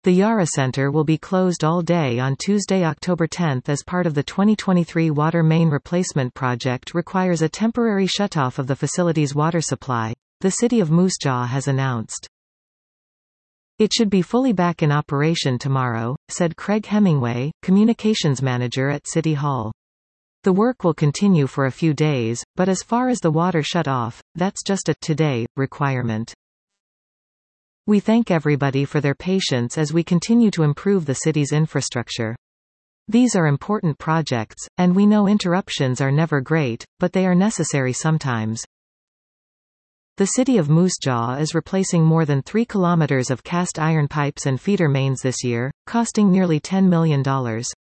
The Yara Center will be closed all day on Tuesday, October 10 as part of the 2023 water main replacement project requires a temporary shutoff of the facility's water supply, the city of Moose Jaw has announced. It should be fully back in operation tomorrow, said Craig Hemingway, communications manager at City Hall. The work will continue for a few days, but as far as the water shut off, that's just a today requirement. We thank everybody for their patience as we continue to improve the city's infrastructure. These are important projects, and we know interruptions are never great, but they are necessary sometimes. The city of Moose Jaw is replacing more than 3 kilometers of cast iron pipes and feeder mains this year, costing nearly $10 million.